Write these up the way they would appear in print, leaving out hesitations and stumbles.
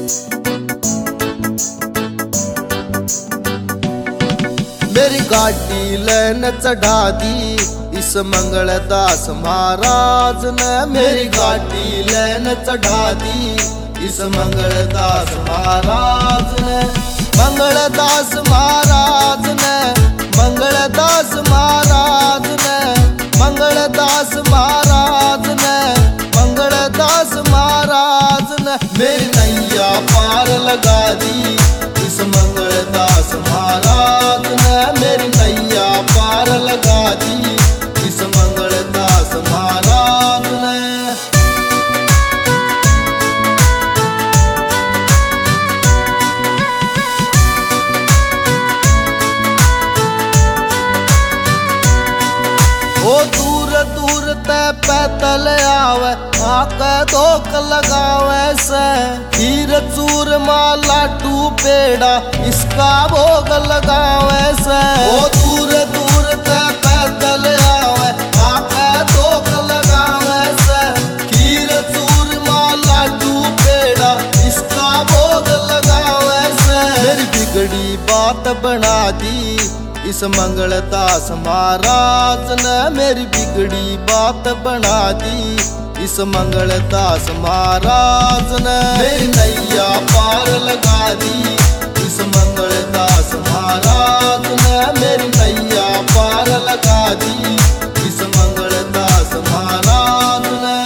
मेरी गाड़ी लैन चढ़ा दी इस मंगलदास महाराज ने। मेरी गाड़ी लैन चढ़ा दी इस मंगलदास महाराज ने। मंगलदास महाराज ने, मंगलदास महाराज ने, मंगलदास महाराज ने, मंगलदास महाराज ने। मेरी नैया पार लगा दी इस मंगलदास महाराज ने। मेरी नैया पार लगा दी इस मंगलदास महाराज ने। ओ दूर दूर ते पैदल आवे, आके धोख लगावे से। खीर चूरमा लाडू पेड़ा इसका भोग लगावे से। ओ दूर दूर ते पैदल आवे, आके धोख लगावे से। खीर चूरमा लाडू पेड़ा इसका भोग लगावे से। मेरी बिगड़ी बात बना दी इस मंगलदास महाराज ने। मेरी बिगड़ी बात बना दी इस मंगलदास महाराज ने। मेरी नैया पार लगा दी इस मंगलदास महाराज ने। मेरी नैया पार लगा दी इस मंगलदास महाराज ने।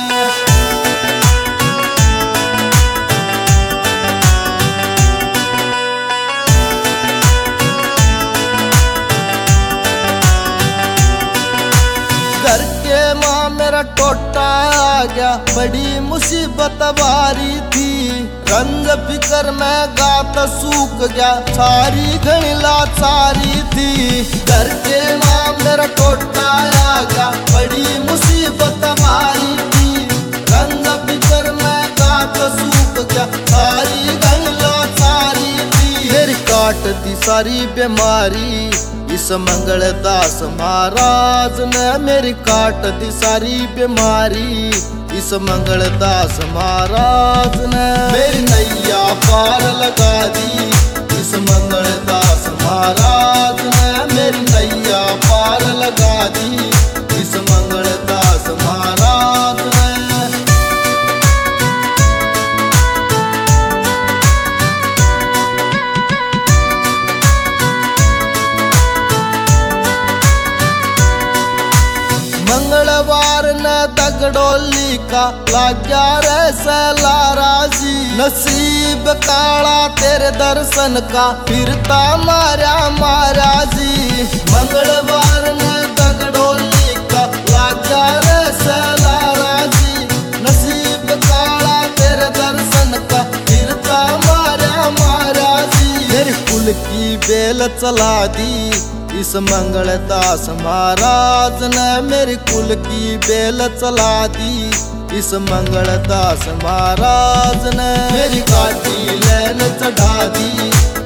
घर के माँ मेरा टोटा आ गया, बड़ी मुसीबत बारी थी। रंग फिकर में गात सूख गया, सारी घनी लाचारी थी। घर के माँ मेरा टोटा आ गया, बड़ी मुसीबत बारी थी। रंग फिकर में गात सूख गया, सारी घनी लाचारी थी। मेरी काट दी सारी बीमारी इस मंगलदास महाराज ने। मेरी काट दी सारी बीमारी इस मंगलदास महाराज ने। मेरी नैया पार लगा दी इस मंगलदास महाराज ने। मेरी नैया पार लगा दी इस मंगलदास महाराज ने। मंगलवार ने दगड़ोली का लाग्या रे सलारा जी। नसीब काला तेरे दर्शन का फिरता मारा मारा जी। मंगलवार ने दगड़ोली का लाग्या रे सलारा जी। नसीब काला तेरे दर्शन का फिरता मारा मारा जी। मेरी कुल की बेल चला दी इस मंगलदास महाराज ने। मेरी कुल की बेल चला दी इस मंगलदास महाराज ने। मेरी गाड़ी लैन चढ़ा दी